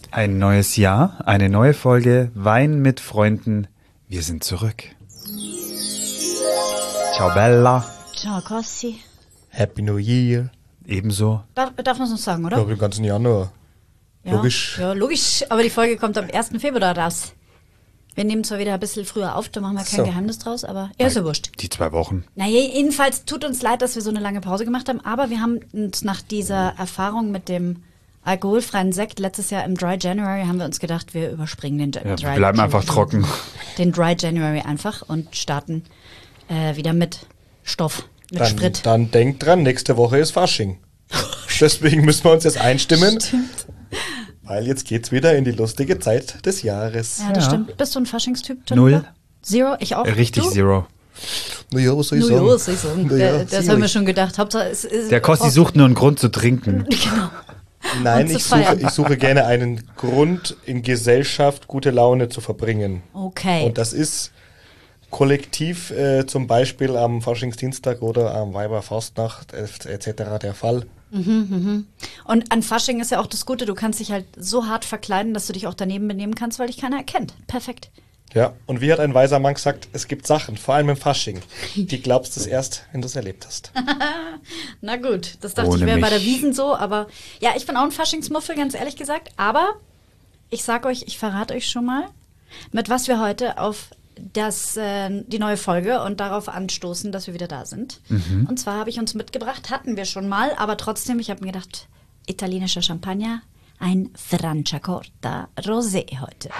Ein neues Jahr, eine neue Folge Wein mit Freunden. Wir sind zurück. Ciao Bella. Ciao Cossi. Happy New Year. Ebenso. Darf man es noch sagen, oder? Ja, den ganzen Januar. Ja. Logisch. Ja, logisch. Aber die Folge kommt am 1. Februar raus. Wir nehmen zwar wieder ein bisschen früher auf, da machen wir kein So. Geheimnis draus, aber ist ja wurscht. Die 2 Wochen. Naja, jedenfalls tut uns leid, dass wir so eine lange Pause gemacht haben, aber wir haben uns nach dieser Erfahrung mit dem alkoholfreien Sekt letztes Jahr im Dry January haben wir uns gedacht, wir überspringen den Ja, Dry wir bleiben einfach trocken. Den Dry January einfach und starten wieder mit Stoff, mit Sprit. Dann denkt dran, nächste Woche ist Fasching. Deswegen müssen wir uns jetzt einstimmen, weil jetzt geht's wieder in die lustige Zeit des Jahres. Ja, das Ja. stimmt. Bist du ein Faschingstyp? Gianluca? 0. Zero? Ich auch. Richtig du? Zero. Naja, was soll ich No, sagen? ja, soll ich sagen. Naja, Das haben wir schon gedacht. Hauptsache, es ist Der Kossi sucht nur einen Grund zu trinken. Genau. Nein, Und zu ich suche, feiern. ich suche gerne einen Grund, in Gesellschaft gute Laune zu verbringen. Okay. Und das ist kollektiv zum Beispiel am Faschingsdienstag oder am Weiberfastnacht etc. der Fall. Und an Fasching ist ja auch das Gute, du kannst dich halt so hart verkleiden, dass du dich auch daneben benehmen kannst, weil dich keiner erkennt. Perfekt. Ja, und wie hat ein weiser Mann gesagt, es gibt Sachen, vor allem im Fasching, die glaubst du erst, wenn du es erlebt hast. Na gut, das dachte Ohne ich wäre bei mich. der Wiesn so, aber ja, ich bin auch ein Faschingsmuffel, ganz ehrlich gesagt. Aber ich sag euch, ich verrate euch schon mal, mit was wir heute auf die neue Folge und darauf anstoßen, dass wir wieder da sind. Und zwar habe ich uns mitgebracht, hatten wir schon mal, aber trotzdem, ich habe mir gedacht, italienischer Champagner, ein Franciacorta Rosé heute.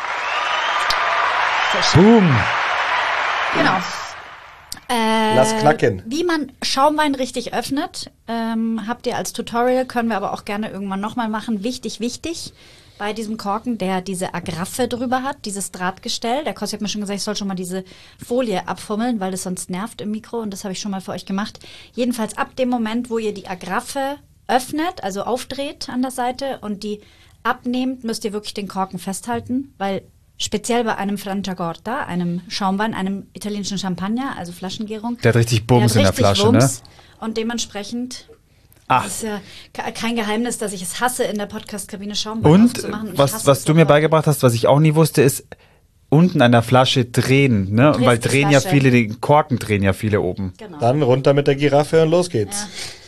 Sehr schön. Boom. Genau. Lass knacken. Wie man Schaumwein richtig öffnet, habt ihr als Tutorial, können wir aber auch gerne irgendwann nochmal machen. Wichtig, bei diesem Korken, der diese Agraffe drüber hat, dieses Drahtgestell. Der Kossi hat mir schon gesagt, ich soll schon mal diese Folie abfummeln, weil das sonst nervt im Mikro und das habe ich schon mal für euch gemacht. Jedenfalls ab dem Moment, wo ihr die Agraffe öffnet, also aufdreht an der Seite und die abnehmt, müsst ihr wirklich den Korken festhalten, weil speziell bei einem Franciacorta, einem Schaumwein, einem italienischen Champagner, also Flaschengärung. Der hat richtig Bums in der Flasche, Wumms. Und dementsprechend Ach. ist ja kein Geheimnis, dass ich es hasse, in der Podcast-Kabine Schaumwein Und aufzumachen. Ich was hasse du es mir aber. beigebracht hast, was ich auch nie wusste, ist unten an der Flasche drehen. Ne? Drehst Weil die drehen ja Flasche. viele, den Korken drehen ja viele oben. Genau. Dann runter mit der Giraffe und los geht's.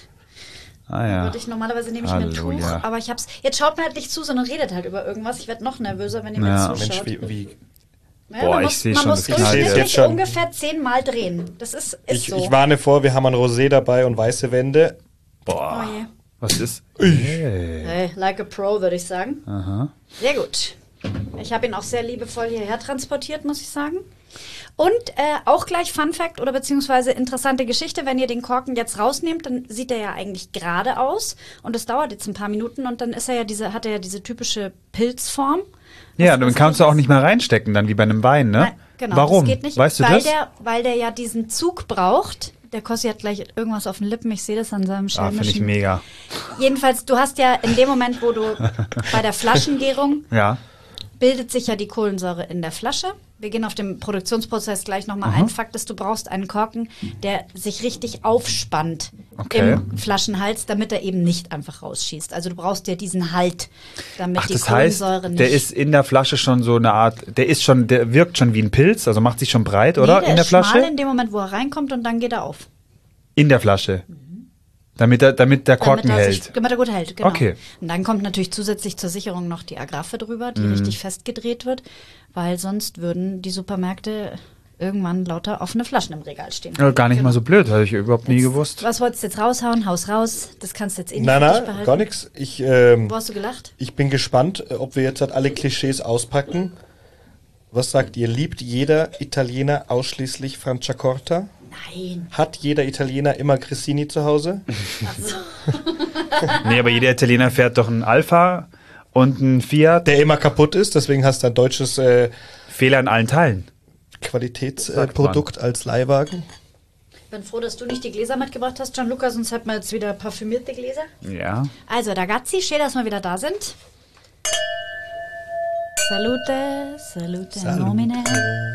Ah ja. Würde ich normalerweise nehme ich mir ein Tuch, Halleluja. aber ich hab's. Jetzt schaut mir halt nicht zu, sondern redet halt über irgendwas. Ich werde noch nervöser, wenn ihr mir Ja. zuschaut. Mensch, wie Ja, Boah, man ich muss, seh man schon, muss das knallt durchschnittlich jetzt schon. ungefähr 10 Mal drehen. Das ist ich, so. ich warne vor, wir haben ein Rosé dabei und weiße Wände. Boah. Oh je. Was ist? Hey. Hey, like a pro, würde ich sagen. Aha. Sehr gut. Ich habe ihn auch sehr liebevoll hierher transportiert, muss ich sagen. Und auch gleich Fun Fact oder beziehungsweise interessante Geschichte, wenn ihr den Korken jetzt rausnehmt, dann sieht er ja eigentlich gerade aus und es dauert jetzt ein paar Minuten und dann ist er ja hat er ja diese typische Pilzform. Ja, Was- dann was kannst du eigentlich auch nicht mehr reinstecken, dann wie bei einem Wein, ne? Nein, genau, Warum? das geht nicht, Weißt du weil das? weil der ja diesen Zug braucht. Der Kossi hat gleich irgendwas auf den Lippen, ich sehe das an seinem Ah, finde ich schelmischen. mega. Jedenfalls, du hast ja in dem Moment, wo du bei der Flaschengärung Ja. bildet sich ja die Kohlensäure in der Flasche. Wir gehen auf den Produktionsprozess gleich nochmal ein. Fakt ist, du brauchst einen Korken, der sich richtig aufspannt Okay. im Flaschenhals, damit er eben nicht einfach rausschießt. Also du brauchst ja diesen Halt, damit Ach, die das heißt, Kohlensäure nicht... der ist in der Flasche schon so eine Art, der wirkt schon wie ein Pilz, also macht sich schon breit, oder? Nee, der In der ist schmal Flasche? in dem Moment, wo er reinkommt und dann geht er auf. In der Flasche. Damit der Korken hält. Damit er gut hält, genau. Okay. Und dann kommt natürlich zusätzlich zur Sicherung noch die Agraffe drüber, die Mhm. richtig festgedreht wird, weil sonst würden die Supermärkte irgendwann lauter offene Flaschen im Regal stehen. Ja, gar nicht mal so blöd, habe ich überhaupt nie gewusst. Was wolltest du jetzt raushauen? Haus raus. Das kannst du jetzt eh nicht Na, für dich na, behalten. gar nichts. Ich, Wo hast du gelacht? ich bin gespannt, ob wir jetzt halt alle Klischees auspacken. Was sagt ihr? Liebt jeder Italiener ausschließlich Franciacorta? Nein. Hat jeder Italiener immer Cressini zu Hause? Also, Nee, aber jeder Italiener fährt doch einen Alfa und einen Fiat. Der immer kaputt ist, deswegen hast du ein deutsches Fehler in allen Teilen. Qualitätsprodukt als Leihwagen. ich bin froh, dass du nicht die Gläser mitgebracht hast, Gianluca, sonst hätten wir jetzt wieder parfümierte Gläser. Ja. Also, ragazzi, schön, dass wir wieder da sind. Salute, salute, nomine.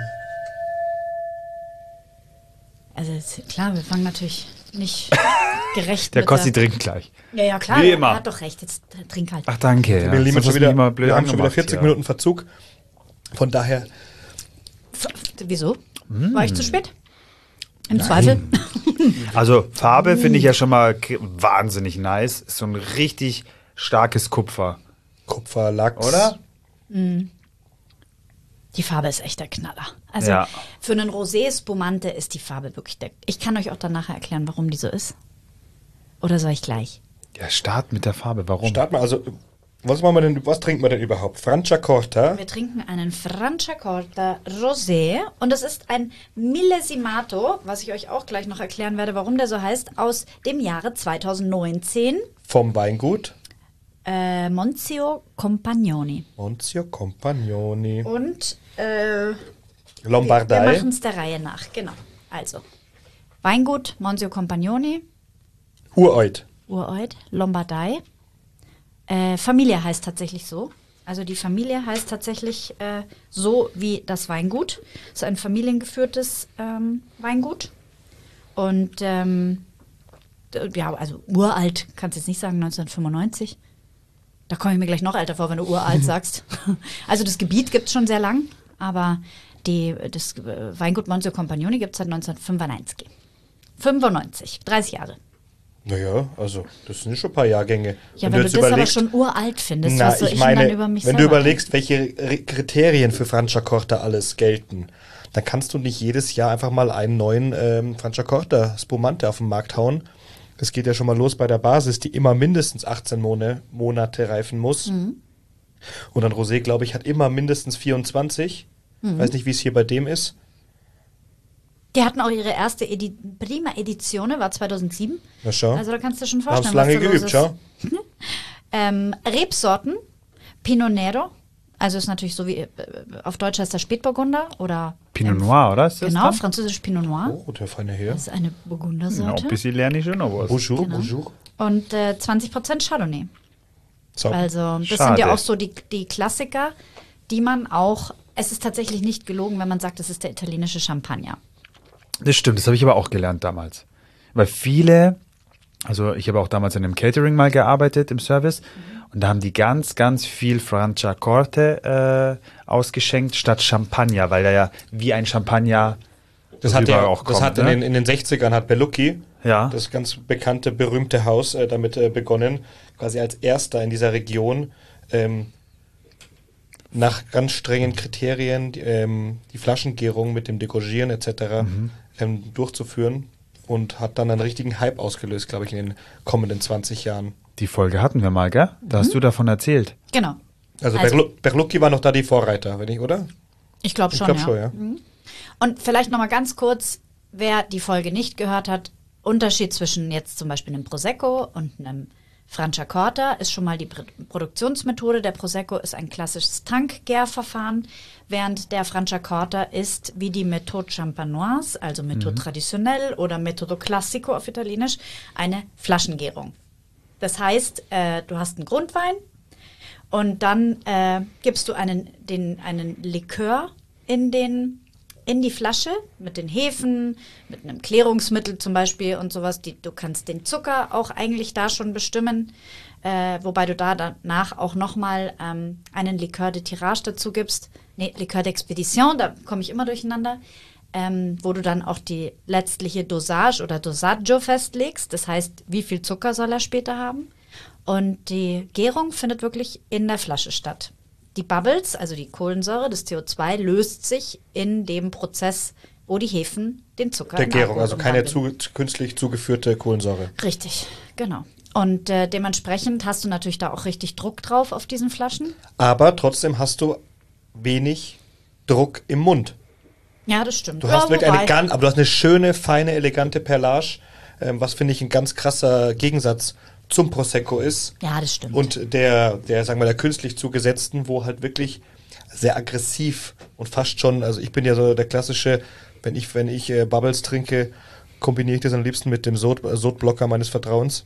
Also, klar, wir fangen natürlich nicht gerecht. Der mit Kossi trinkt gleich. Ja, klar. Wie er immer. hat doch recht. Jetzt trink halt. Ach, danke. Ja. Wir, lieben Sonst schon hast du wieder, mich immer blöd wir haben schon wieder angemacht, 40 ja. Minuten Verzug. Von daher, Wieso? War ich zu spät? Im Zweifel. Also Farbe finde ich ja schon mal wahnsinnig nice. Ist so ein richtig starkes Kupfer. Kupfer, Lachs. Oder? Die Farbe ist echt der Knaller. Also Ja. für einen Rosé Spumante ist die Farbe wirklich der. Ich kann euch auch dann nachher erklären, warum die so ist. Oder soll ich gleich? Ja, start mit der Farbe. Warum? Start mal, also, was trinken wir denn überhaupt? Franciacorta. Wir trinken einen Franciacorta Rosé und es ist ein Millesimato, was ich euch auch gleich noch erklären werde, warum der so heißt, aus dem Jahre 2019. Vom Weingut Monzio Compagnoni. Monzio Compagnoni. Und wir Lombardei. machen es der Reihe nach, genau. Also, Weingut Monzio Compagnoni, Ureut. Ureut, Lombardei. Familie heißt tatsächlich so. Also die Familie heißt tatsächlich so wie das Weingut. Es ist ein familiengeführtes Weingut. Und ja, also uralt, kannst du jetzt nicht sagen, 1995. Da komme ich mir gleich noch älter vor, wenn du uralt sagst. Also das Gebiet gibt es schon sehr lang, aber das Weingut Monzio Compagnoni gibt es seit 1995. 95, 30 Jahre. Naja, also das sind schon ein paar Jahrgänge. Ja, wenn du das aber schon uralt findest, na, was soll ich ich meine, denn dann über mich wenn du selber überlegst, welche Kriterien für Franciacorta alles gelten, dann kannst du nicht jedes Jahr einfach mal einen neuen Franciacorta Spumante auf den Markt hauen. Das geht ja schon mal los bei der Basis, die immer mindestens 18 Monate reifen muss. Mhm. Und Und ein Rosé, glaube ich, hat immer mindestens 24. Weiß nicht, wie es hier bei dem ist. Die hatten auch ihre erste Prima Edizione, war 2007. Na schau. Also da kannst du schon Haben vorstellen, es lange was da geübt, los schau. ist. Rebsorten, Pinot Nero, also ist natürlich so wie, auf Deutsch heißt das Spätburgunder oder Pinot Noir, oder? Ist das genau, dann? französisch Pinot Noir. Oh, der feine Herr. Das ist eine Ja, Burgundersorte. ein bisschen lerne ich schon noch was. Bonjour, Genau. bonjour. Und 20% Chardonnay. So. Also das sind Schade. ja auch so die Klassiker, die man auch, es ist tatsächlich nicht gelogen, wenn man sagt, das ist der italienische Champagner. Das stimmt, das habe ich aber auch gelernt damals. Weil viele, also ich habe auch damals in einem Catering mal gearbeitet im Service und da haben die ganz, ganz viel Franciacorta ausgeschenkt statt Champagner, weil der ja wie ein Champagner Das so hat, überall der, auch das kommt, hat ne? in den 60ern hat Bellucchi, Ja. das ganz bekannte, berühmte Haus, damit begonnen, quasi als erster in dieser Region nach ganz strengen Kriterien die Flaschengärung mit dem Degogieren etc. Durchzuführen und hat dann einen richtigen Hype ausgelöst, glaube ich, in den kommenden 20 Jahren. Die Folge hatten wir mal, gell? Da hast du davon erzählt. Genau. Also, Also- Berlucchi war noch da die Vorreiter, wenn ich, oder? Ich glaube Ich schon, glaube ja. schon, ja. Und vielleicht nochmal ganz kurz, wer die Folge nicht gehört hat, Unterschied zwischen jetzt zum Beispiel einem Prosecco und einem Franciacorta ist schon mal die Produktionsmethode. Der Prosecco ist ein klassisches Tankgärverfahren, während der Franciacorta ist wie die Méthode Champenoise, also Méthode traditionnelle oder Metodo Classico auf Italienisch, eine Flaschengärung. Das heißt, du hast einen Grundwein und dann gibst du einen Likör in die Flasche mit den Hefen, mit einem Klärungsmittel zum Beispiel und sowas. Du kannst den Zucker auch eigentlich da schon bestimmen, wobei du da danach auch nochmal einen Likör de Tirage dazu gibst. Nee, Likör d'Expedition, da komme ich immer durcheinander, wo du dann auch die letztliche Dosage oder Dosaggio festlegst. Das heißt, wie viel Zucker soll er später haben? Und die Gärung findet wirklich in der Flasche statt. Die Bubbles, also die Kohlensäure, das CO2, löst sich in dem Prozess, wo die Hefen den Zucker Der in Gärung, Alkohol also keine umwandeln. künstlich zugeführte Kohlensäure. Richtig, genau. Und dementsprechend hast du natürlich da auch richtig Druck drauf auf diesen Flaschen. Aber trotzdem hast du wenig Druck im Mund. Ja, das stimmt. Du hast Ja, wirklich wobei- aber du hast eine schöne, feine, elegante Perlage, was finde ich ein ganz krasser Gegensatz zum Prosecco ist. Ja, das stimmt. Und der, sagen wir, der künstlich zugesetzten, wo halt wirklich sehr aggressiv und fast schon, also ich bin ja so der klassische, wenn ich Bubbles trinke, kombiniere ich das am liebsten mit dem Sodblocker meines Vertrauens.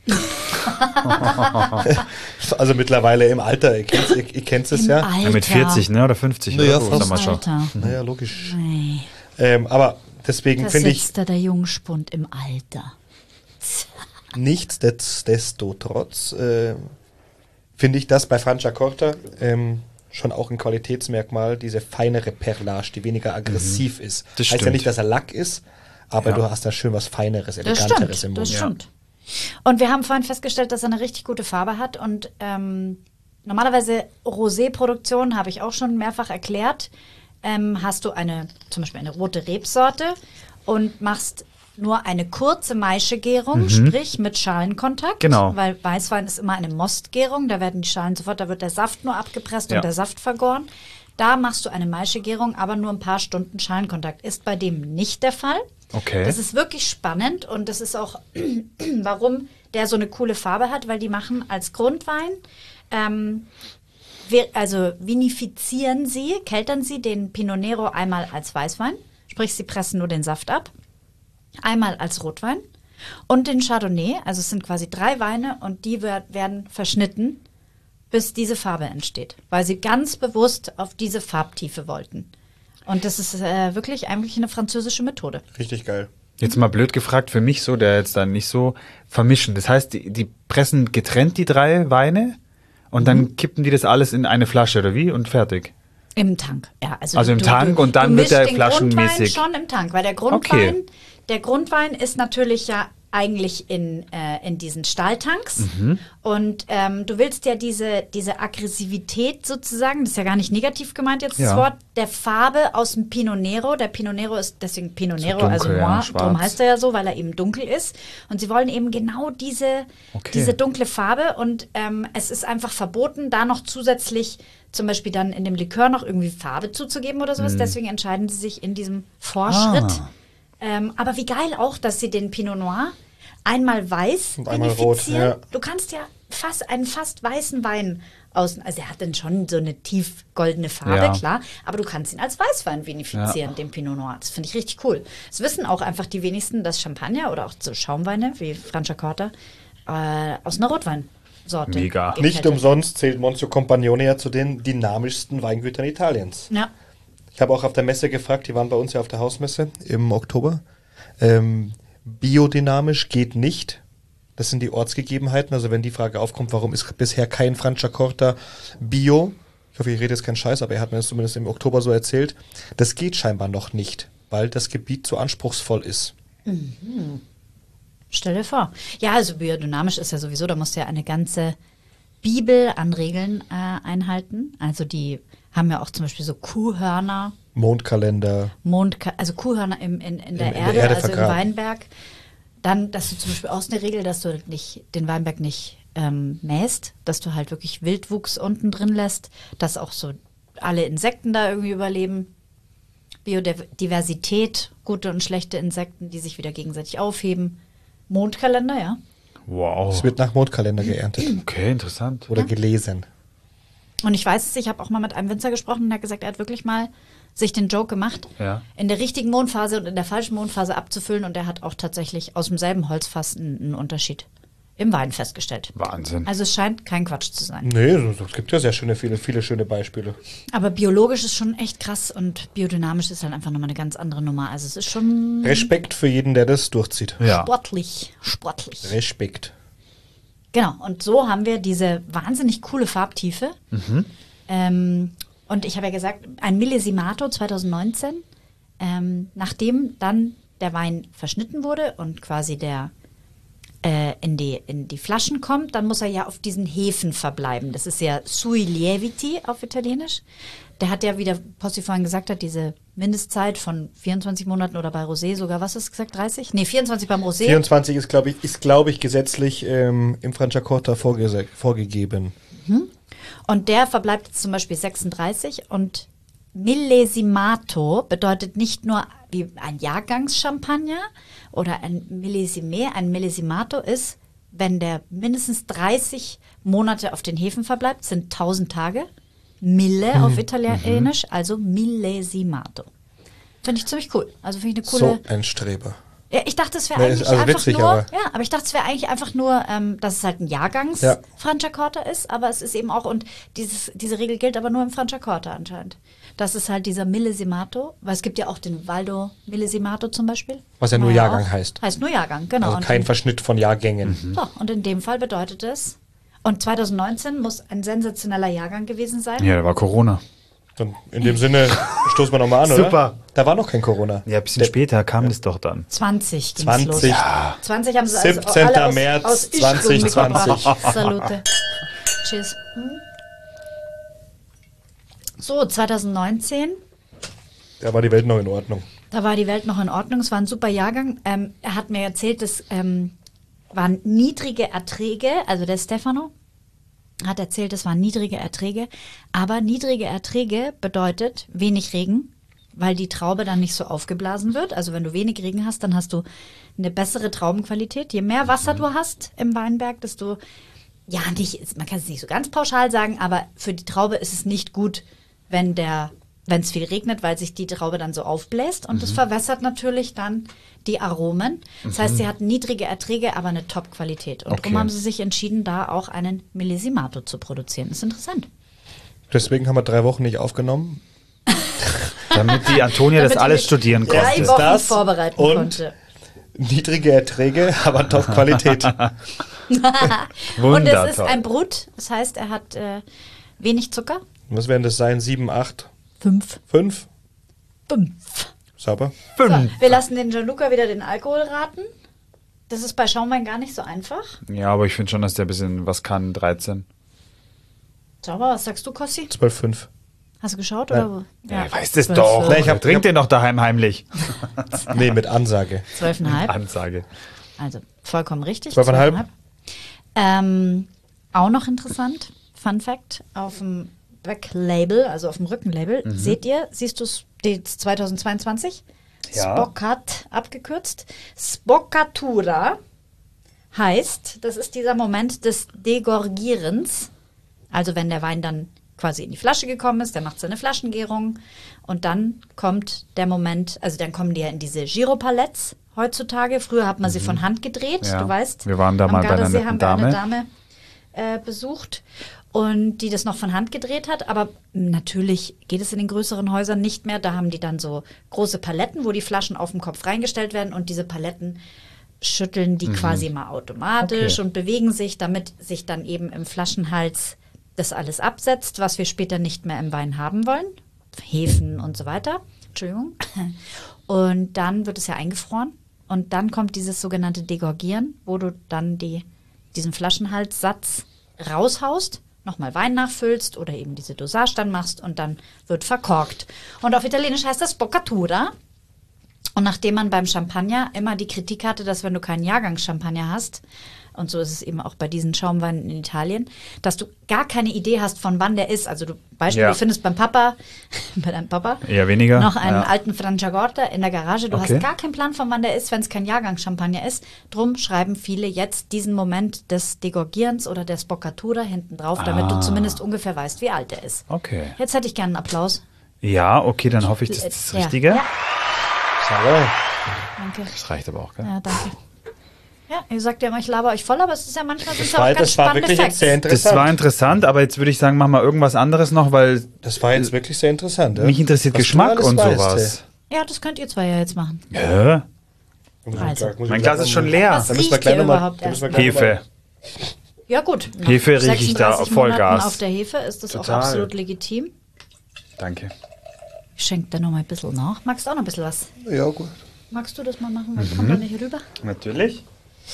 Also mittlerweile im Alter, ihr kennt es ja. Alter. Ja, mit 40, ne? Oder 50 Naja, oder so. fast. Sag mal schon. Alter. Naja, logisch. Nee, Aber deswegen da finde ich, sitzt da der Jungspund im Alter. Nichtsdestotrotz finde ich das bei Franciacorta schon auch ein Qualitätsmerkmal, diese feinere Perlage, die weniger aggressiv ist. Das heißt ja stimmt. nicht, dass er Lack ist, aber Ja. du hast da schön was Feineres, Das Eleganteres stimmt, im das Mund. stimmt. Und wir haben vorhin festgestellt, dass er eine richtig gute Farbe hat. Und normalerweise Rosé-Produktion, habe ich auch schon mehrfach erklärt, hast du zum Beispiel eine rote Rebsorte und machst nur eine kurze Maischegärung, sprich mit Schalenkontakt. Genau. Weil Weißwein ist immer eine Mostgärung, da werden die Schalen sofort, da wird der Saft nur abgepresst Ja. und der Saft vergoren. Da machst du eine Maischegärung, aber nur ein paar Stunden Schalenkontakt. Ist bei dem nicht der Fall. Okay. Das ist wirklich spannend und das ist auch, warum der so eine coole Farbe hat, weil die machen als Grundwein, also vinifizieren sie, keltern sie den Pinot Nero einmal als Weißwein, sprich sie pressen nur den Saft ab, einmal als Rotwein und den Chardonnay, also es sind quasi 3 Weine und die werden verschnitten, bis diese Farbe entsteht, weil sie ganz bewusst auf diese Farbtiefe wollten. Und das ist wirklich eigentlich eine französische Methode. Richtig geil. Jetzt mal blöd gefragt, für mich so, der jetzt dann nicht so vermischen. Das heißt, die pressen getrennt die 3 Weine und dann kippen die das alles in eine Flasche oder wie und fertig. Im Tank, ja. Also im Tank und dann wird der flaschenmäßig. Den Grundwein schon im Tank, weil der Grundwein ist natürlich ja eigentlich in diesen Stahltanks. Und du willst ja diese Aggressivität sozusagen, das ist ja gar nicht negativ gemeint jetzt das Ja. Wort, der Farbe aus dem Pinot Nero. Der Pinot Nero ist deswegen Pinot So Nero, dunkel, also ja, noir, schwarz. darum heißt er ja so, weil er eben dunkel ist. Und sie wollen eben genau diese dunkle Farbe und es ist einfach verboten, da noch zusätzlich zum Beispiel dann in dem Likör noch irgendwie Farbe zuzugeben oder sowas. Deswegen entscheiden sie sich in diesem Vorschritt. Aber wie geil auch, dass sie den Pinot Noir einmal weiß Und einmal rot, vinifizieren. ja. Du kannst ja einen fast weißen Wein außen, also er hat dann schon so eine tief goldene Farbe, Ja. klar, aber du kannst ihn als Weißwein vinifizieren, den Pinot Noir. Das finde ich richtig cool. Das wissen auch einfach die wenigsten, dass Champagner oder auch so Schaumweine wie Franciacorta aus einer Rotweinsorte. Mega. Nicht umsonst zählt Monzo Compagnone ja zu den dynamischsten Weingütern Italiens. Ja. Ich habe auch auf der Messe gefragt, die waren bei uns ja auf der Hausmesse im Oktober. Biodynamisch geht nicht. Das sind die Ortsgegebenheiten. Also wenn die Frage aufkommt, warum ist bisher kein Franciacorta Bio? Ich hoffe, ich rede jetzt keinen Scheiß, aber er hat mir das zumindest im Oktober so erzählt. Das geht scheinbar noch nicht, weil das Gebiet zu anspruchsvoll ist. Stell dir vor. Ja, also biodynamisch ist ja sowieso, da musst du ja eine ganze Bibel an Regeln einhalten. Also die haben ja auch zum Beispiel so Kuhhörner, Mondkalender. also Kuhhörner in der der Erde, Erde also im vergraben. Weinberg. Dann, dass du zum Beispiel auch eine Regel, dass du den Weinberg nicht mähst, dass du halt wirklich Wildwuchs unten drin lässt, dass auch so alle Insekten da irgendwie überleben. Biodiversität, gute und schlechte Insekten, die sich wieder gegenseitig aufheben. Mondkalender, ja. Wow. Es wird nach Mondkalender geerntet Okay, interessant. oder gelesen. Und ich weiß es, ich habe auch mal mit einem Winzer gesprochen und der hat gesagt, er hat wirklich mal sich den Joke gemacht, Ja. in der richtigen Mondphase und in der falschen Mondphase abzufüllen und er hat auch tatsächlich aus demselben Holzfass einen Unterschied im Wein festgestellt. Wahnsinn. Also es scheint kein Quatsch zu sein. Nee, es gibt ja sehr viele schöne Beispiele. Aber biologisch ist schon echt krass und biodynamisch ist halt einfach nochmal eine ganz andere Nummer. Also es ist schon Respekt für jeden, der das durchzieht. Ja. sportlich. Respekt. Genau, und so haben wir diese wahnsinnig coole Farbtiefe. Und ich habe ja gesagt, ein Millesimato 2019, nachdem dann der Wein verschnitten wurde und quasi in die Flaschen kommt, dann muss er ja auf diesen Hefen verbleiben. Das ist ja sui lieviti auf Italienisch. Der hat ja, wie der Posti vorhin gesagt hat, diese Mindestzeit von 24 Monaten oder bei Rosé sogar, was hast du gesagt, 30? Nee, 24 beim Rosé. 24 ist, glaube ich, gesetzlich im Franciacorta vorgegeben. Und der verbleibt jetzt zum Beispiel 36 und Millesimato bedeutet nicht nur wie ein Jahrgangschampagner oder ein Millesime. Ein Millesimato ist, wenn der mindestens 30 Monate auf den Hefen verbleibt, sind 1000 Tage. Mille auf Italienisch, also Millesimato. Finde ich ziemlich cool. Also finde ich eine coole. So ein Streber. Ja, ich dachte, es wäre Nee, eigentlich ist also einfach witzig, nur, aber- ja, aber ich dachte, es wäre eigentlich einfach nur, dass es halt ein Ja. Franciacorta ist, aber es ist eben auch, und diese Regel gilt aber nur im Franciacorta anscheinend. Das ist halt dieser Millesimato, weil es gibt ja auch den Valdo Millesimato zum Beispiel. Was ja Kann nur man Jahrgang auch. heißt. Heißt nur Jahrgang, genau. Also Und kein Verschnitt von Jahrgängen. so, und in dem Fall bedeutet es, und 2019 muss ein sensationeller Jahrgang gewesen sein. Ja, da war Corona. Dann in dem Sinne stoßen wir nochmal an, oder? Super. Da war noch kein Corona. Ja, ein bisschen später kam das doch dann. 20 ging's 20. los. Ja. 20 haben sie 17. alle aus, März aus Ischgl 2020. mitgebracht. Salute. Cheers. So, 2019, Da war die Welt noch in Ordnung. da war die Welt noch in Ordnung. Es war ein super Jahrgang. Er hat mir erzählt, es waren niedrige Erträge, also der Stefano hat erzählt, es waren niedrige Erträge. Aber niedrige Erträge bedeutet wenig Regen, weil die Traube dann nicht so aufgeblasen wird. Also wenn du wenig Regen hast, dann hast du eine bessere Traubenqualität. Je mehr Wasser du hast im Weinberg, desto, ja, nicht, man kann es nicht so ganz pauschal sagen, aber für die Traube ist es nicht gut, wenn es viel regnet, weil sich die Traube dann so aufbläst. Und das verwässert natürlich dann die Aromen. Das heißt, sie hatten niedrige Erträge, aber eine Top-Qualität. Und darum Okay. haben sie sich entschieden, da auch einen Millesimato zu produzieren. Das ist interessant. Deswegen haben wir 3 Wochen nicht aufgenommen. Damit die Antonia das Damit die alles mit studieren 3 konnte. Wochen Das vorbereiten und- konnte. Niedrige Erträge, aber Top-Qualität. Und es ist Wundertoll. ein Brut. Das heißt, er hat wenig Zucker. Was werden das sein? 7, 8, 5. 5? 5. Sauber. So, wir lassen den Gianluca wieder den Alkohol raten. Das ist bei Schaumwein gar nicht so einfach. Ja, aber ich finde schon, dass der ein bisschen was kann. 13. Schau mal, was sagst du, Kossi? 12, 5. Hast du geschaut? Nein. Oder? Ja, ich weiß das 12, doch. Nee, ich hab- Trinkt den doch daheim heimlich. Nee, mit Ansage. 12,5. Ansage. Also vollkommen richtig. 12,5. Auch noch interessant, Fun Fact, auf dem Backlabel, also auf dem Rückenlabel, siehst du es 2022? Ja. Spoccat, abgekürzt. Spoccatura heißt, das ist dieser Moment des Degorgierens. Also wenn der Wein dann quasi in die Flasche gekommen ist, der macht seine Flaschengärung und dann kommt der Moment, also dann kommen die ja in diese Giropalettes heutzutage. Früher hat man sie von Hand gedreht, Ja. du weißt. Wir waren da am mal bei einer Gardasee netten haben wir eine Dame. Dame besucht und die das noch von Hand gedreht hat. Aber natürlich geht es in den größeren Häusern nicht mehr. Da haben die dann so große Paletten, wo die Flaschen auf den Kopf reingestellt werden und diese Paletten schütteln die quasi mal automatisch Okay. und bewegen sich, damit sich dann eben im Flaschenhals das alles absetzt, was wir später nicht mehr im Wein haben wollen. Hefen und so weiter. Entschuldigung. Und dann wird es ja eingefroren. Und dann kommt dieses sogenannte Degorgieren, wo du dann diesen Flaschenhalssatz raushaust, nochmal Wein nachfüllst oder eben diese Dosage dann machst und dann wird verkorkt. Und auf Italienisch heißt das Boccatura. Und nachdem man beim Champagner immer die Kritik hatte, dass wenn du keinen Jahrgangschampagner hast, und so ist es eben auch bei diesen Schaumweinen in Italien, dass du gar keine Idee hast, von wann der ist. Also du Beispiel, Ja. du findest beim Papa, bei deinem Papa, Eher weniger. noch einen Ja. alten Franciacorta in der Garage. Du Okay. hast gar keinen Plan, von wann der ist, wenn es kein Jahrgangschampagner ist. Drum schreiben viele jetzt diesen Moment des Degorgierens oder der Spoccatura hinten drauf, damit du zumindest ungefähr weißt, wie alt der ist. Okay. Jetzt hätte ich gerne einen Applaus. Ja, okay, dann hoffe ich, das ist das Ja. Richtige. Ja, Sauber. danke. Das reicht aber auch, gell? Ja, danke. Ja, ihr sagt ja immer, ich laber euch voll, aber es ist ja manchmal Das ja auch war, ganz das war spannende wirklich Facts. jetzt sehr Das war interessant. interessant, aber jetzt würde ich sagen, mach mal irgendwas anderes noch, weil Das war jetzt wirklich sehr interessant. Ja? mich interessiert Was du Geschmack alles und weißt, sowas. Ja, das könnt ihr zwei ja jetzt machen. Hä? ey. Also. Mein Glas ist schon leer. Was Da müssen wir riecht gleich ihr noch mal- überhaupt da müssen wir erst? gleich noch mal- Hefe. Ja gut. nach Hefe riech ich da 36 Vollgas. Monaten auf der Hefe ist das Total. auch absolut legitim. Danke. Ich schenke da noch mal ein bisschen nach. Magst du auch noch ein bisschen was? Ja, gut. Magst du das mal machen? Weil ich komme da nicht rüber. Natürlich.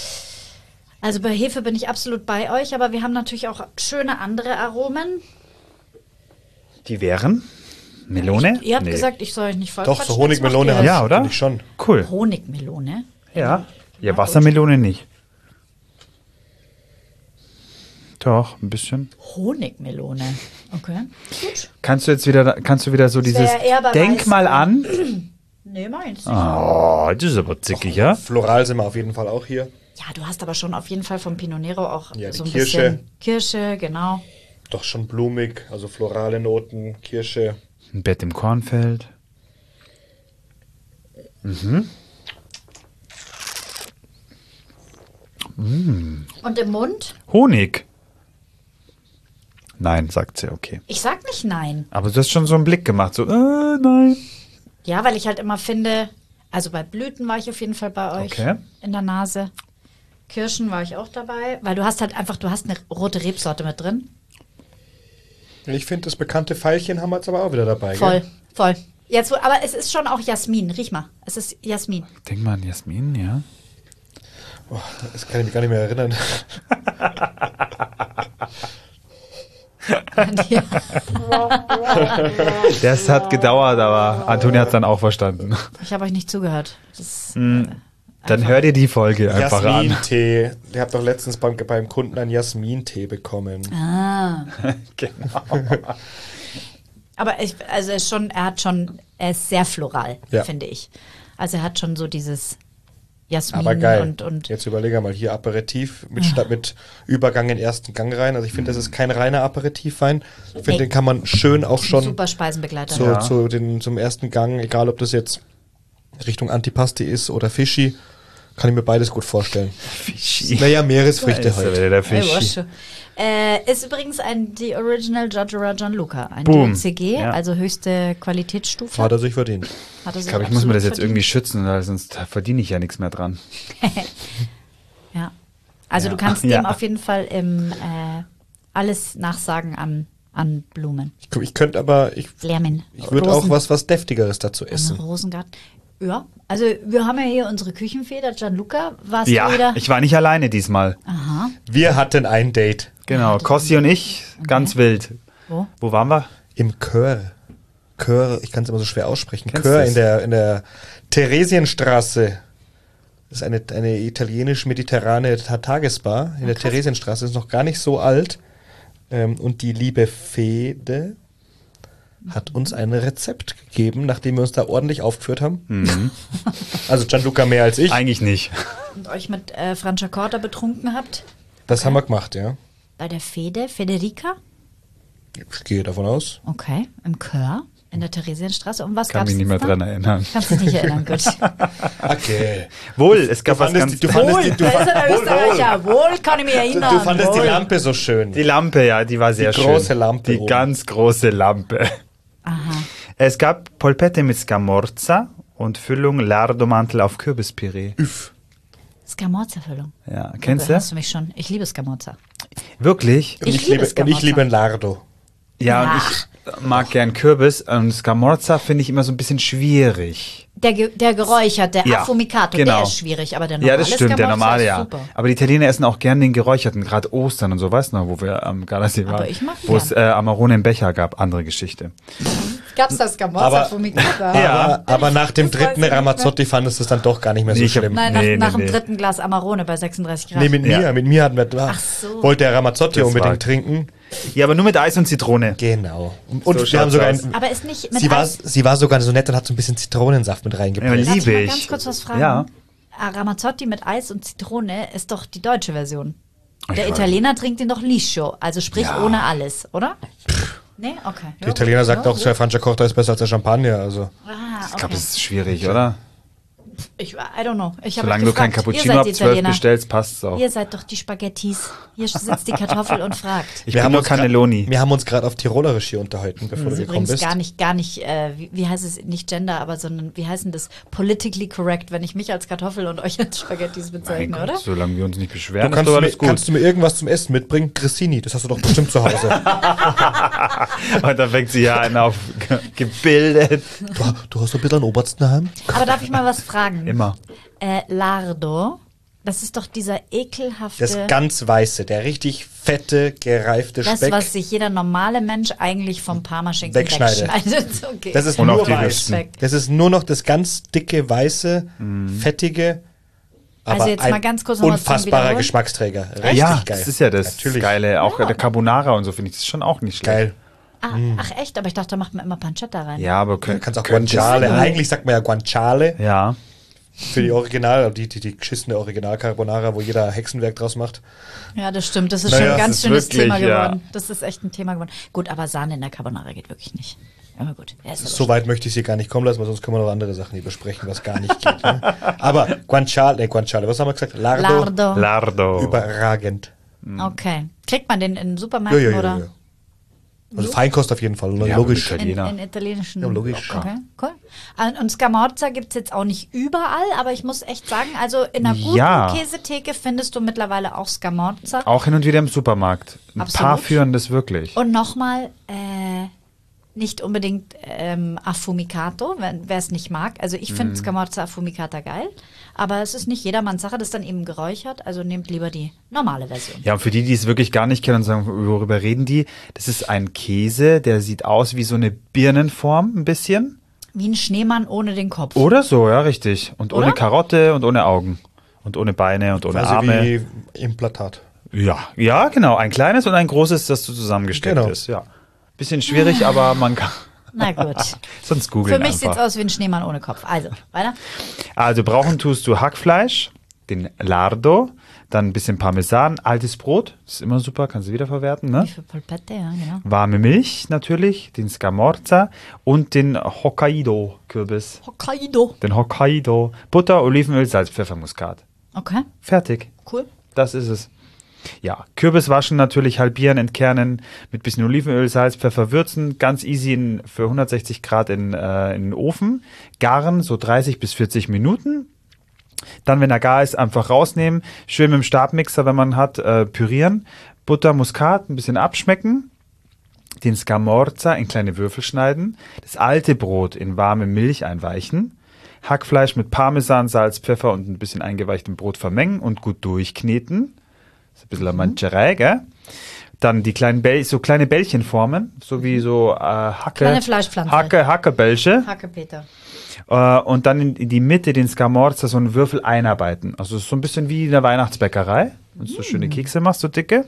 Also bei Hefe bin ich absolut bei euch, aber wir haben natürlich auch schöne andere Aromen. Die wären? Melone? Ihr habt Nee. gesagt, ich soll euch nicht voll Doch, quatschen, so Honigmelone jetzt macht habe ihr Ja, ich, oder? finde ich schon. Cool. das. Honigmelone. Ja. Ja, Wassermelone nicht. Doch, ein bisschen. Honigmelone. Okay. Gut. Kannst du wieder so dieses wäre eher bei Denk mal Weißwein. an? Nee, meins. Oh, das ist aber zickig, ja? Floral sind wir auf jeden Fall auch hier. Ja, du hast aber schon auf jeden Fall vom Pinot Nero auch Ja, die so ein Kirsche. bisschen Kirsche, genau. Doch schon blumig, also florale Noten, Kirsche. Ein Bett im Kornfeld. Und im Mund? Honig. Nein, sagt sie, okay. Ich sag nicht nein. Aber du hast schon so einen Blick gemacht, so, nein. Ja, weil ich halt immer finde, also bei Blüten war ich auf jeden Fall bei euch Okay. in der Nase. Kirschen war ich auch dabei, weil du hast halt einfach, du hast eine rote Rebsorte mit drin. Ich finde, das bekannte Veilchen haben wir jetzt aber auch wieder dabei. Voll, Gell? voll. Jetzt, aber es ist schon auch Jasmin. Riech mal. Es ist Jasmin. Denk mal an Jasmin, ja. Boah, das kann ich mich gar nicht mehr erinnern. Ja. Das hat gedauert, aber Antonia hat es dann auch verstanden. Ich habe euch nicht zugehört. Das, Dann hör dir die Folge einfach an. Jasmintee. Ihr habt doch letztens beim Kunden einen Jasmintee bekommen. Genau. aber er ist sehr floral, Ja. finde ich. Also er hat schon so dieses Jasmin Aber geil. und Jetzt überlege mal, hier Aperitif mit Übergang in ersten Gang rein. Also ich finde, das ist kein reiner Aperitivwein. Ich finde, Nee. den kann man schön auch schon super Speisenbegleiter. zum ersten Gang, egal ob das jetzt Richtung Antipasti ist oder Fischi, kann ich mir beides gut vorstellen. Fischi. Naja, Meeresfrüchte Ist ja heute. wieder der Hey, Fischi. Wasche. Ist übrigens die Original Giorgio Gianluca, ein Boom. DOCG, Ja. also höchste Qualitätsstufe. Hat er sich verdient. Hat er Ich sich glaube, ich muss mir das absolut jetzt irgendwie schützen, weil sonst verdiene ich ja nichts mehr dran. Ja. Also Ja. du kannst Ja. dem auf jeden Fall alles nachsagen an Blumen. Ich könnte aber, ich Lärmen. würde auch was Deftigeres dazu essen. Rosengarten. Ja, also wir haben ja hier unsere Küchenfee, der Gianluca. Warst du Ja, wieder? ich war nicht alleine diesmal. Aha. Wir hatten ein Date Genau, Kossi und ich, ganz wild. Wo? Wo waren wir? im Chör. Chör, ich kann es immer so schwer aussprechen. Kennst Chör du's? in der Theresienstraße. Das ist eine italienisch-mediterrane Tagesbar in der Theresienstraße. Ist noch gar nicht so alt. Und die liebe Fede hat uns ein Rezept gegeben, nachdem wir uns da ordentlich aufgeführt haben. Also Gianluca mehr als ich. Eigentlich nicht. Und euch mit Franciacorta betrunken habt? Das haben wir gemacht, ja. Bei der Federica? Ich gehe davon aus. Okay, im Chör, in der Theresienstraße. Und was Kann gab's mich nicht mehr da? dran erinnern. Kannst dich nicht erinnern, gut. Okay. Wohl, es gab was ganz... Du fandest die, Da ist er der Österreicher. Wohl kann ich mich erinnern. du fandest die Wohl. Lampe so schön. Die Lampe, ja, die war sehr schön. große Lampe Die oben. ganz große Lampe. Aha. Es gab Polpette mit Scamorza und Füllung Lardomantel auf Kürbispüree. Scamorza-Füllung. Ja, kennst Da du? hast du mich schon. Ich liebe Scamorza. Wirklich? Und Ich liebe und ich Scamorza. liebe Lardo. Ja, und Ach. ich mag gern Kürbis und Scamorza finde ich immer so ein bisschen schwierig. Der geräucherte Ja, Affumicato, genau. der ist schwierig, aber der normale Ja, das stimmt, der Scamorza normale, ist ja. super. Aber die Italiener essen auch gern den geräucherten, gerade Ostern und so, weißt du noch, wo wir am Gardasee Aber waren. ich mag ihn wo es Amarone im Becher gab, andere Geschichte. Gab's das Scamorza Aber- Affumicato? Ja. Aber nach dem Das weiß dritten ich nicht mehr. Ramazzotti fandest du es dann doch gar nicht mehr so Nee, ich hab- schlimm. Nein, Nee, nach nee, dem nee. dritten Glas Amarone bei 36 Grad. Nee, mit Ja. mir hatten wir, Ach so. wollte der Ramazzotti Das unbedingt war- trinken. Ja, aber nur mit Eis und Zitrone. Genau. Und So wir haben schaut's sogar aus. Aber ist nicht mit sie war sogar so nett und hat so ein bisschen Zitronensaft mit Ja, reingepresst. Darf ich liebe mal ich. ganz kurz was fragen? Ja. Ramazzotti mit Eis und Zitrone ist doch die deutsche Version. Ich Der weiß. Italiener trinkt den doch liscio, also sprich Ja. ohne alles, oder? Nee, okay. Der Italiener sagt auch, der Franciacorta ist besser als der Champagner. Also. Ah, Ich glaube, okay. das ist schwierig, oder? I don't know. Ich habe Solange euch du kein gefragt. Cappuccino Ihr ab seid 12 Italiener. bestellst, passt es auch. Ihr seid doch die Spaghettis. Hier sitzt die Kartoffel und fragt. Ich bin nur Cannelloni. Wir haben uns gerade auf Tirolerisch hier unterhalten, bevor Das du ist gekommen übrigens bist. gar nicht, wie heißt es, nicht Gender, aber sondern, wie heißt denn das, politically correct, wenn ich mich als Kartoffel und euch als Spaghettis Mein bezeichne, Gott, oder? solange wir uns nicht Du beschweren, ist kannst, doch mir, alles gut. kannst du mir irgendwas zum Essen mitbringen? Grissini, das hast du doch bestimmt zu Hause. Und dann fängt sie ja an auf gebildet. du hast doch bitte einen Obersten daheim? Aber darf ich mal was fragen? Immer. Lardo, das ist doch dieser ekelhafte, Das ganz weiße, der richtig fette, gereifte das, Speck. was sich jeder normale Mensch eigentlich vom Parmaschinken Wegschneidet. wegschneidet. Okay. Das ist Und nur auf die weiß. Hüften. Das ist nur noch das ganz dicke, weiße, fettige, aber Also jetzt ein mal ganz kurz noch was zum unfassbarer Wiederholen. Geschmacksträger. Richtig Ja, geil. das ist ja das Natürlich. Geile. Auch der Carbonara und so finde ich das schon auch nicht schlecht. Geil. Ach echt, aber ich dachte, da macht man immer Pancetta rein. Ja, aber Du kannst auch könntest- Guanciale. Eigentlich sagt man ja Guanciale Ja. für die Original, die geschissene Original-Carbonara, wo jeder Hexenwerk draus macht. Ja, das stimmt. Das ist Naja, schon ein das ganz ist schönes wirklich, Thema ja. geworden. Das ist echt ein Thema geworden. Gut, aber Sahne in der Carbonara geht wirklich nicht. Aber gut. So weit möchte ich sie gar nicht kommen lassen, weil sonst können wir noch andere Sachen hier besprechen, was gar nicht geht. Ne? Aber Guanciale, was haben wir gesagt? Lardo. Überragend. Okay. Kriegt man den in Supermärkten oder? Ja. Also Feinkost auf jeden Fall, Ja, logisch. In italienischen. Ja, logisch. Okay, cool. Und Scamorza gibt es jetzt auch nicht überall, aber ich muss echt sagen, also in einer guten Ja. Käsetheke findest du mittlerweile auch Scamorza. Auch hin und wieder im Supermarkt. Ein Absolut. paar führen das wirklich. Und nochmal, nicht unbedingt Affumicato, wer es nicht mag. Also ich finde Scamorza Affumicata geil, aber es ist nicht jedermanns Sache, das ist dann eben geräuchert, also nehmt lieber die normale Version. Ja, und für die, die es wirklich gar nicht kennen und sagen, worüber reden die, das ist ein Käse, der sieht aus wie so eine Birnenform ein bisschen. Wie ein Schneemann ohne den Kopf. Oder so, ja, richtig. Und Oder? ohne Karotte und ohne Augen. Und ohne Beine und ohne Quasi Arme. wie Implantat. Ja, genau. Ein kleines und ein großes, das so zusammengesteckt Genau. ist. Ja. Bisschen schwierig, aber man kann. Na gut. Sonst googeln Für mich einfach. sieht es aus wie ein Schneemann ohne Kopf. Also, weiter. Also brauchen tust du Hackfleisch, den Lardo, dann ein bisschen Parmesan, altes Brot, das ist immer super, kannst du wiederverwerten, ne? Wie viel Polpette, ja, genau. Warme Milch natürlich, den Scamorza und den Hokkaido-Kürbis. Hokkaido. Den Hokkaido. Butter, Olivenöl, Salz, Pfeffer, Muskat. Okay, Fertig. cool. Das ist es. Ja, Kürbis waschen natürlich, halbieren, entkernen, mit bisschen Olivenöl, Salz, Pfeffer würzen, ganz easy für 160 Grad in den Ofen, garen so 30 bis 40 Minuten. Dann, wenn er gar ist, einfach rausnehmen, schön mit dem Stabmixer, wenn man hat, pürieren, Butter, Muskat, ein bisschen abschmecken, den Scamorza in kleine Würfel schneiden, das alte Brot in warme Milch einweichen, Hackfleisch mit Parmesan, Salz, Pfeffer und ein bisschen eingeweichtem Brot vermengen und gut durchkneten. Das ist ein bisschen Mancherei, gell? Dann die kleinen kleine Bällchen formen, so wie so Hacke. Kleine Fleischpflanze. Hackebällche. Hackepeter. Und dann in die Mitte den Scamorza so einen Würfel einarbeiten. Also es ist so ein bisschen wie in der Weihnachtsbäckerei. Wenn du so schöne Kekse machst, so dicke.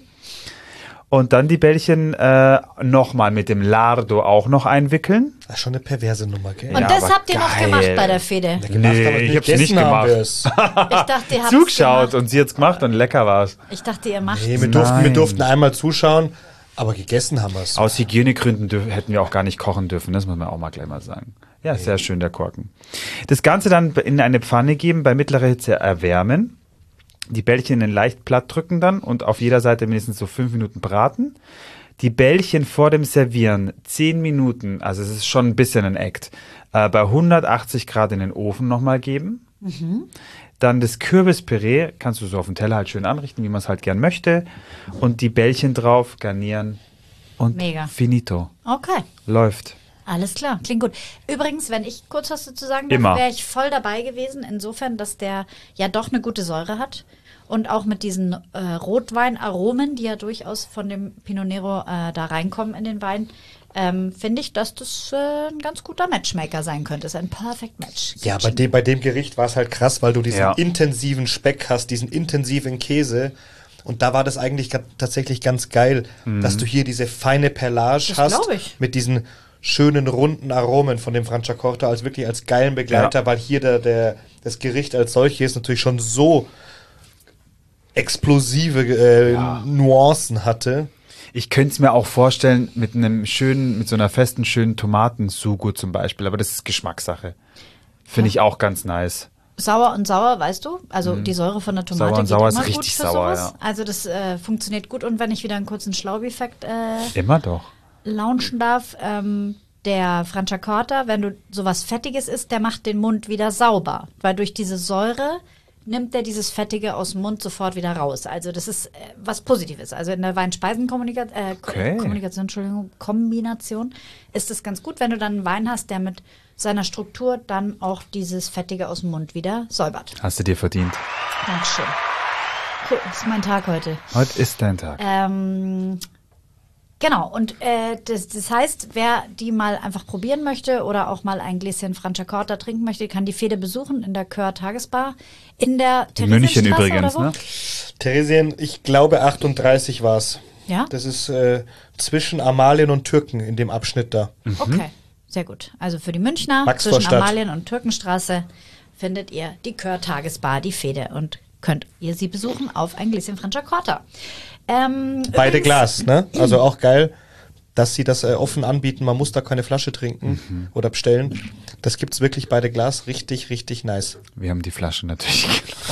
Und dann die Bällchen nochmal mit dem Lardo auch noch einwickeln. Das ist schon eine perverse Nummer, gell? Und Ja, das aber habt ihr noch geil. gemacht bei der Fede. Nee, ich hab's nicht gemacht. Ich dachte, ihr habt Zugeschaut und sie hat's gemacht und lecker war's. Ich dachte, ihr macht Nee, es. wir durften einmal zuschauen, aber gegessen haben wir es. Aus Hygienegründen hätten wir auch gar nicht kochen dürfen, das muss man auch mal gleich mal sagen. Ja, sehr schön, der Korken. Das Ganze dann in eine Pfanne geben, bei mittlerer Hitze erwärmen, die Bällchen in leicht platt drücken dann und auf jeder Seite mindestens so 5 Minuten braten. Die Bällchen vor dem Servieren 10 Minuten, also es ist schon ein bisschen ein Act, bei 180 Grad in den Ofen nochmal geben. Dann das Kürbispüree kannst du so auf dem Teller halt schön anrichten, wie man es halt gern möchte. Und die Bällchen drauf garnieren und Mega. finito. Okay. Läuft. Alles klar, klingt gut. Übrigens, wenn ich kurz was dazu sagen Immer. darf, wäre ich voll dabei gewesen, insofern, dass der ja doch eine gute Säure hat und auch mit diesen Rotweinaromen, die ja durchaus von dem Pinot Nero da reinkommen in den Wein, finde ich, dass das ein ganz guter Matchmaker sein könnte. Das ist ein Perfect Match. Ja, bei dem Gericht war es halt krass, weil du diesen Ja. intensiven Speck hast, diesen intensiven Käse. Und da war das eigentlich tatsächlich ganz geil, dass du hier diese feine Perlage Das hast glaub ich. mit diesen schönen runden Aromen von dem Franciacorta als wirklich als geilen Begleiter, Ja. weil hier das Gericht als solches natürlich schon so explosive Nuancen hatte. Ich könnte es mir auch vorstellen mit so einer festen, schönen Tomatensugo zum Beispiel, aber das ist Geschmackssache. Finde ich auch ganz nice. Sauer und sauer, weißt du? Also die Säure von der Tomate Sauer und geht sauer immer ist gut richtig für sauer, sowas. Also das funktioniert gut. Und wenn ich wieder einen kurzen Schlaubi-Fact Immer doch. launchen darf, der Franciacorta, wenn du sowas Fettiges isst, der macht den Mund wieder sauber. Weil durch diese Säure nimmt er dieses Fettige aus dem Mund sofort wieder raus. Also das ist was Positives. Also in der Kombination ist es ganz gut, wenn du dann einen Wein hast, der mit seiner Struktur dann auch dieses Fettige aus dem Mund wieder säubert. Hast du dir verdient. Dankeschön. Cool, das ist mein Tag heute. Heute ist dein Tag. Genau, und das heißt, wer die mal einfach probieren möchte oder auch mal ein Gläschen Franciacorta trinken möchte, kann die Fede besuchen in der Kör Tagesbar in der In München Theresienstraße übrigens, oder wo? ne? Theresien, ich glaube 38 war es. Ja? Das ist zwischen Amalien und Türken in dem Abschnitt da. Okay, sehr gut. Also für die Münchner zwischen Maxvorstadt. Amalien und Türkenstraße findet ihr die Kör Tagesbar, die Fede, und könnt ihr sie besuchen auf ein Gläschen Franciacorta. Beide Übrigens- Glas, ne? Also auch geil. dass sie das offen anbieten. Man muss da keine Flasche trinken oder bestellen. Das gibt's wirklich bei der Glas. Richtig, richtig nice. Wir haben die Flasche natürlich.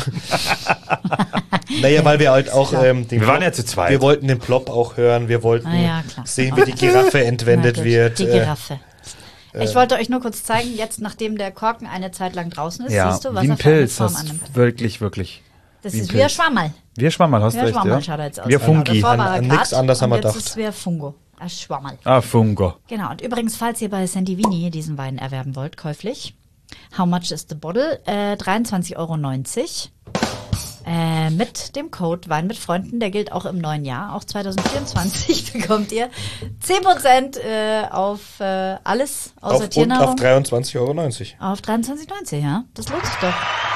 Naja, weil wir halt auch Wir waren ja zu zweit. Wir wollten den Plop auch hören. Wir wollten ja, klar. sehen, wie die Giraffe entwendet Na gut, wird. Die Giraffe. Ich wollte euch nur kurz zeigen, jetzt nachdem der Korken eine Zeit lang draußen ist, Ja, siehst du, was wie er ein für eine Pilz. Form Das annimmt. ist wirklich, wirklich. Das wie ein ist wie ein Pilz. Schwammerl. Wir Schwammerl, hast Wie du ein recht, Schwammerl ja? schaut er jetzt aus. Wir Genau, Fungi. davor war er An grad nichts anderes haben und wir jetzt gedacht. ist wie Fungo. Ein Schwammerl. Ah, Fungo. Genau, und übrigens, falls ihr bei Santivini diesen Wein erwerben wollt, käuflich, how much is the bottle? 23,90 € mit dem Code Wein mit Freunden, der gilt auch im neuen Jahr, auch 2024 bekommt ihr 10% auf alles außer Und auf Tiernahrung. 23,90 €. Auf 23,90, ja, das lohnt sich doch.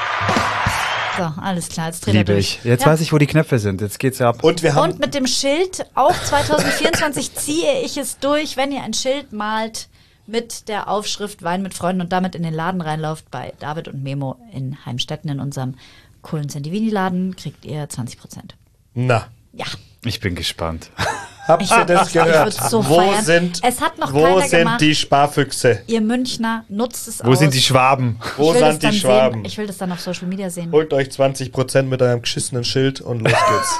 So, alles klar, jetzt dreht er Liebe durch. ich. Jetzt Ja. weiß ich, wo die Knöpfe sind. Jetzt geht's ja ab. Und wir haben Und mit dem Schild, auch 2024 ziehe ich es durch, wenn ihr ein Schild malt mit der Aufschrift Wein mit Freunden und damit in den Laden reinlauft bei David und Memo in Heimstetten in unserem coolen Santivini-Laden, kriegt ihr 20%. Na, Ja. Ich bin gespannt. habt ihr das Ich gehört? würd's so Wo feiern. sind, Es hat noch wo keiner sind gemacht. die Sparfüchse? Ihr Münchner, nutzt es Wo aus. sind die Schwaben? Wo Ich will sind das dann die Schwaben? Sehen. Ich will das dann auf Social Media sehen. Holt euch 20% mit eurem geschissenen Schild und los geht's.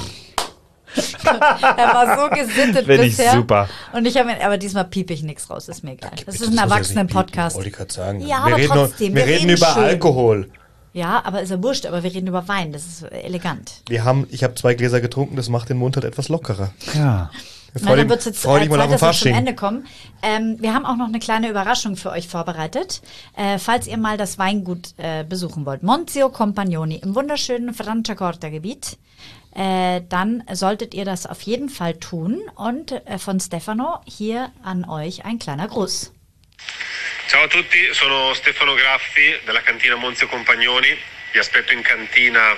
Er war so gesittet Finde ich bisher. super. Und ich habe mir, aber diesmal piepe ich nichts raus, ist mir egal. Das ist Bitte, ein muss ja nicht Erwachsenen-Podcast. piepen, wollte ich gerade sagen. Ja, wir aber reden, trotzdem, wir wir reden reden über schön. Alkohol. Ja, aber ist ja wurscht, aber wir reden über Wein, das ist elegant. Ich habe 2 Gläser getrunken, das macht den Mund halt etwas lockerer. Ja. Na, dann wird es jetzt freu dich mal Zeit, auf den dass wir zum Fasching. Ende kommen. Wir haben auch noch eine kleine Überraschung für euch vorbereitet. Falls ihr mal das Weingut besuchen wollt. Monzio Compagnoni im wunderschönen Franciacorta-Gebiet. Dann solltet ihr das auf jeden Fall tun. Und von Stefano hier an euch ein kleiner Gruß. Ciao a tutti, sono Stefano Graffi della cantina Monzio Compagnoni. Vi aspetto in cantina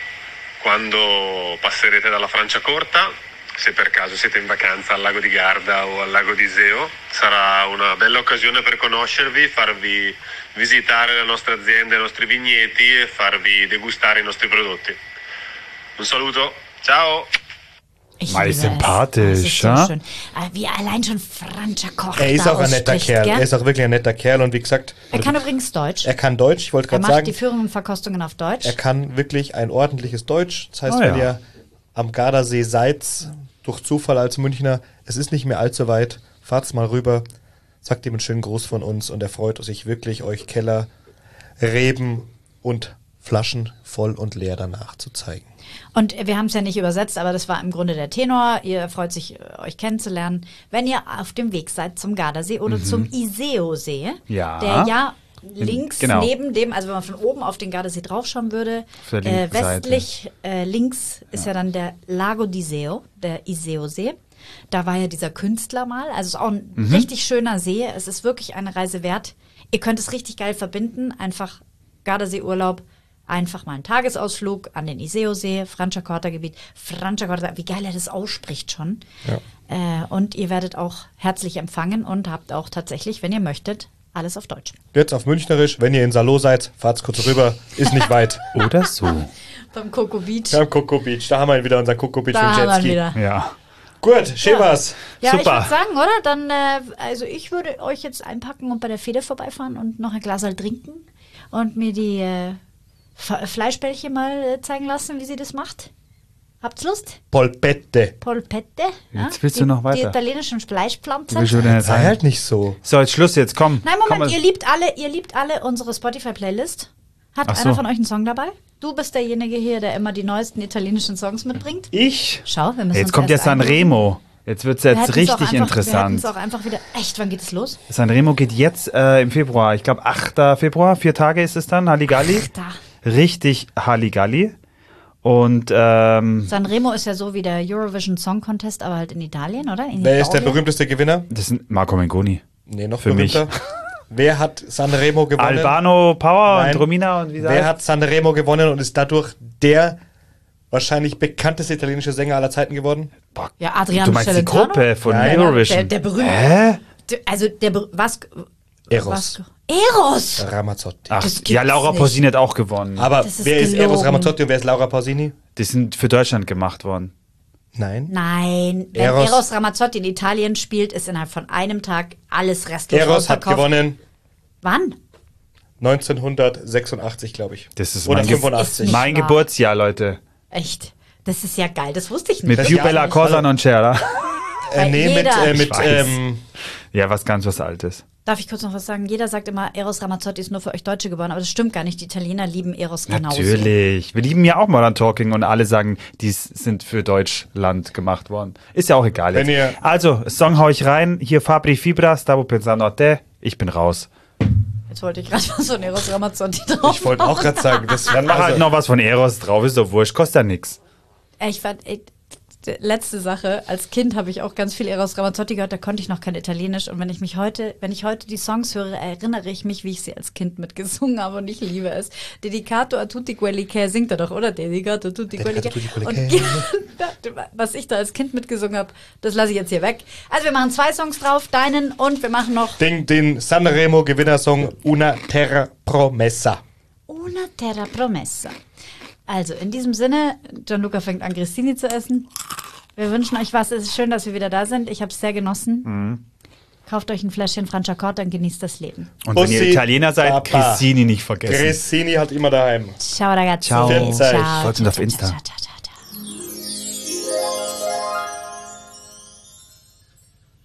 quando passerete dalla Franciacorta. Se per caso siete in vacanza al lago di Garda o al lago di Iseo, sarà una bella occasione per conoscervi, farvi visitare la nostra azienda, i nostri vigneti e farvi degustare i nostri prodotti. Un saluto, ciao! Ich Mal liebe es. sympathisch, Das ist so ja? schön. Wie allein schon Franciacorta Er ist auch ein netter ausspricht, Kerl. gell? Er ist auch wirklich ein netter Kerl und wie gesagt, Er kann übrigens Deutsch. er kann Deutsch. Ich wollte Er gerade macht sagen, die Führungen und Verkostungen auf Deutsch. er kann wirklich ein ordentliches Deutsch. Das heißt, Ah, wenn ja. ihr am Gardasee seid, durch Zufall als Münchner, es ist nicht mehr allzu weit, fahrt's mal rüber, sagt ihm einen schönen Gruß von uns und er freut sich wirklich, euch Keller, Reben und Flaschen voll und leer danach zu zeigen. Und wir haben es ja nicht übersetzt, aber das war im Grunde der Tenor. Ihr freut sich, euch kennenzulernen. Wenn ihr auf dem Weg seid zum Gardasee oder zum Iseo-See, Ja. der ja links Genau. neben dem, also wenn man von oben auf den Gardasee draufschauen würde, Auf der linken westlich links ist ja dann der Lago di Iseo, der Iseo-See. Da war ja dieser Künstler mal. Also es ist auch ein richtig schöner See. Es ist wirklich eine Reise wert. Ihr könnt es richtig geil verbinden. Einfach Gardasee-Urlaub. Einfach mal einen Tagesausflug an den Iseo-See, Franciacorta-Gebiet. Franciacorta, wie geil er das ausspricht schon. Und ihr werdet auch herzlich empfangen und habt auch tatsächlich, wenn ihr möchtet, alles auf Deutsch. Jetzt auf Münchnerisch, wenn ihr in Salo seid, fahrt's kurz rüber, ist nicht weit. Oder so. Beim Coco Beach. Ja, am Coco Beach, da haben wir wieder unser Coco Beach Da für haben wir ihn Jetski. wieder. Ja. Gut, schön war's. Ja, ich Super. würde sagen, oder? Dann, also ich würde euch jetzt einpacken und bei der Fede vorbeifahren und noch ein Glas trinken und mir die Fleischbällchen mal zeigen lassen, wie sie das macht. Habt's Lust? Polpette. Polpette. Jetzt willst du noch Die weiter. italienischen Fleischpflanzen. Du willst schon wieder nicht Sei rein. halt nicht so. So, jetzt Schluss jetzt, komm. Nein, Komm Moment, mal. ihr liebt alle unsere Spotify-Playlist. Hat Ach so. einer von euch einen Song dabei? Du bist derjenige hier, der immer die neuesten italienischen Songs mitbringt. Ich? Schau, wir müssen Jetzt uns kommt erst ja eingrooven. Sanremo. Jetzt wird es Wir jetzt hätten's auch richtig einfach- Wir hätten interessant. es auch einfach wieder. Echt, wann geht es los? Sanremo geht jetzt im Februar. Ich glaube 8. Februar, 4 Tage ist es dann, Halligalli. Da. Richtig Halligalli. Und Sanremo ist ja so wie der Eurovision Song Contest, aber halt in Italien, oder? In Wer ist der Italien? berühmteste Gewinner? das ist Marco Mengoni. Nee, noch Für mich. berühmter. Wer hat Sanremo gewonnen? Albano Power Nein. und Romina und wie Wer hat Sanremo gewonnen und ist dadurch der wahrscheinlich bekannteste italienische Sänger aller Zeiten geworden? Boah, Ja, Adriano du meinst die Celentano? Gruppe von Nein. Eurovision? Der berühmte. Hä? Also der was? Eros. Was? Eros! Ramazzotti. Ach, Das gibt's ja, Laura nicht. Pausini hat auch gewonnen. Aber Das ist wer ist Eros gelogen. Ramazzotti und wer ist Laura Pausini? Die sind für Deutschland gemacht worden. Nein. Nein, wenn Eros Ramazzotti in Italien spielt, ist innerhalb von einem Tag alles restlos Eros hat ausverkauft. gewonnen Wann? 1986, glaube ich. Das ist Oder mein, 85. Nicht mein wahr. Geburtsjahr, Leute. Echt? Das ist ja geil, das wusste ich nicht. Mit Das Più Jahr Bella nicht. Cosa non c'era. Nee, jeder- mit Ich weiß. Ja, was Altes. Darf ich kurz noch was sagen? Jeder sagt immer, Eros Ramazzotti ist nur für euch Deutsche geboren, aber das stimmt gar nicht. Die Italiener lieben Eros genauso. Natürlich. Wir lieben ja auch Modern Talking und alle sagen, die sind für Deutschland gemacht worden. Ist ja auch egal jetzt. Wenn ihr- Also, Song hau ich rein. Hier Fabri Fibra, Stavo pensando a te. Ich bin raus. Jetzt wollte ich gerade was von Eros Ramazzotti drauf. Ich wollte auch gerade sagen, das Dann mach halt noch was von Eros drauf, ist doch wurscht, kostet ja nix. Ich fand, letzte Sache, als Kind habe ich auch ganz viel Eros Ramazzotti gehört, da konnte ich noch kein Italienisch und wenn ich heute die Songs höre, erinnere ich mich, wie ich sie als Kind mitgesungen habe und ich liebe es. Dedicato a tutti quelli che, singt er doch, oder? Dedicato a tutti quelli che. Und was ich da als Kind mitgesungen habe, das lasse ich jetzt hier weg. Also wir machen 2 Songs drauf, deinen und wir machen noch Den Sanremo-Gewinnersong Una Terra Promessa. Una Terra Promessa. Also, in diesem Sinne, Gianluca fängt an, Grissini zu essen. Wir wünschen euch was. Es ist schön, dass wir wieder da sind. Ich habe es sehr genossen. Kauft euch ein Fläschchen Franciacorta und genießt das Leben. Und wenn ihr Bussi, Italiener seid, Papa. Cressini nicht vergessen. Grissini halt immer daheim. Ciao, ragazzi. Ciao. Ciao. Folgt uns auf Insta. Ciao, ciao.